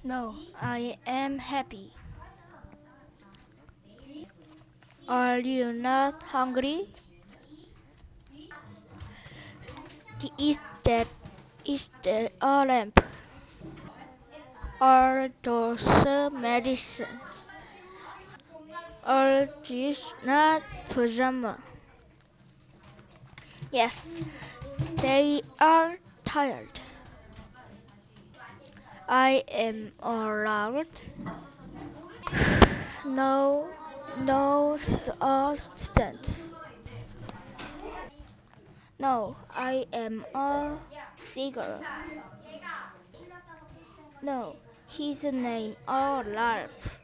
No, I am happy. Are you not hungry? Is that a lamp? Are those medicines? Are these not pajama? Yes, they are tired. I am allowed. No, no assistant. No, I am a singer. No, his name a larp.